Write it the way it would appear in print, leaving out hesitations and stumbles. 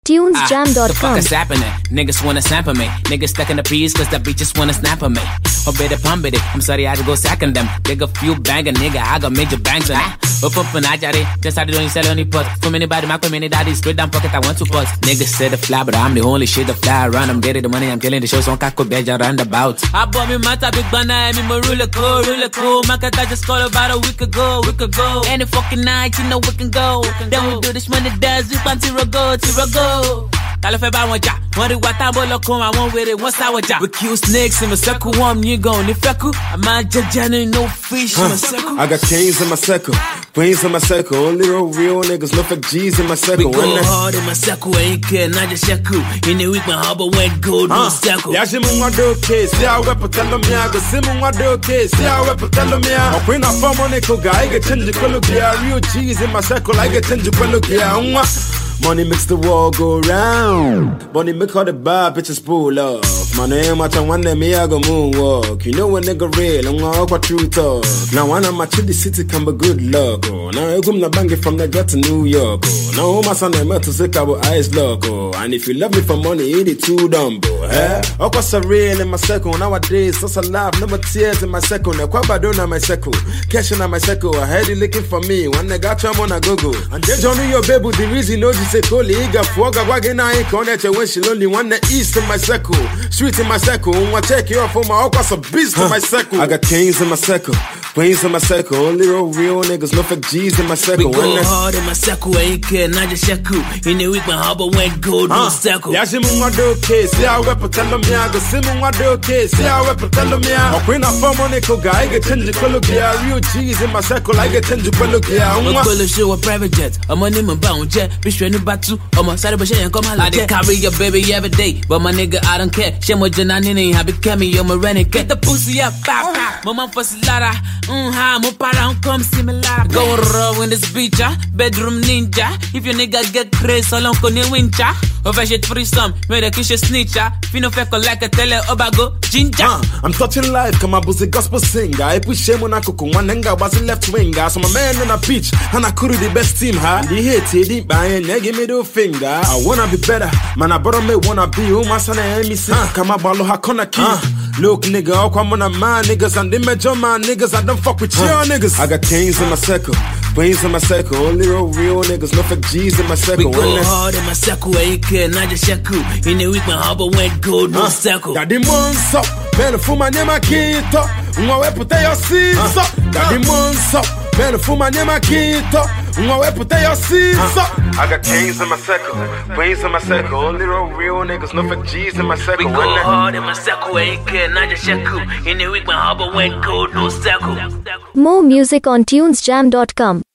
TunesJam.com. The fuck is happening? Niggas wanna sample me. Niggas stuck in the peas cause the bitches wanna snap on me. Oh, better pump it. I'm sorry, I had to go sacking them. Dig a few banger, nigga. I got major bangs on it. Up and I just started doing sell only pot. From anybody, my community daddy, straight down pocket, I want to put. Niggas said the fly, but I'm the only shit that fly around. I'm getting the money, I'm killing the show, so I'm kako beja roundabout. I bought me my big banana, me my ruler cool. My cat I just called about a week ago. Any fucking night, you know we can go. Then we do this money dance, we pan tiro go. Tell if I want ya, want it what I want come, I want with it, what's our job? We kill snakes in my circle, one you go, ni feku. I'm a jajana, no fish in my circle. I got chains in my circle, queens in my circle, only real niggas, no fake G's in my circle. We go hard in my circle, ain't care, not just shaku. In the week, my harbor went gold, no circle. Yeah, Jim and Wado case, see how we tell them, yeah, go Simon Wado case, see how we tell them, yeah. I'll bring a farm on a guy, I get change the color, real G's in my circle, I get change the color, yeah. Money makes the world go round. Money make all the bad bitches pull up. My name, I tell one day, me, I go moonwalk. You know a nigga real, I'm gonna walk true talk. Now, one of my chilly city can be good luck. Now, I come to bang it from the gut to New York. Now, my son, I'm to say, I will eyes lock. And if you love me for money, eat it too dumb. Oh, what's a real in my circle? Nowadays, that's a laugh, no more tears in my circle. Now, quite bad on my circle. Cashing on my circle, I had it looking for me. When they got you, I'm on a go-go. And then, Johnny, your baby, the reason, no, you say, Koliga, Fuga, Wagana, I connect when she only one the east in my circle. Street in my circle, I check you off for my Okas, a beast in my circle. I got chains in my circle, queens in my circle, only real niggas, no fake G's in my circle. We go hard in my circle, ain't care, not just shaku. In the week, my harbor went gold, no circle. Yeah, Jim and Wado case, see how we pretend them, yeah, go Simon Wado case, see how we pretend them, yeah. I'll bring a farm on a guy, I get change the color, yeah, real G's in my circle, I get change the color, yeah. I'm gonna show a private jet, I'm on him and bound jet, be straight about to, I'm on side of a and come out like that. Carry your baby every day, but my nigga, I don't care. She more janani, I became me, you're my renegade. Get the pussy up, pop. Mama for Slara, mo para, come see me lara. Go raw in this beach, bedroom ninja. If your nigga get crazy, so long con you wincha. Over shit free some, made a kiss snitcher. Fino feco like a tele obago, ginger. I'm touching life, come on, a gospel singer. I push shame when I cook one nigga was a left winger. So my man on a beach, and I could the best team, huh? The hate, he didn't buy and give me the finger. I wanna be better, man. I bottom me wanna be. Who my son and me see? Come up, balo hakona key. Look, nigga, I'll come on a man niggas and they major man niggas. I don't fuck with your niggas. I got chains in my circle, queens in my circle, only real niggas, no fake G's in my circle. We go hard in my circle, ain't care, not just shaku. In the week, my harbor went gold, no circle. Daddy monster, better for my name, I can't talk. Mwa put your seats up. Daddy monster, better for my name, I can't talk. Mwa put your seats up. I got chains in my circle, queens in my circle, only real niggas, no fake G's in my circle. We go hard in my circle, ain't care, not just shaku. In the week, my harbor went gold, no circle. More music on TunesJam.com.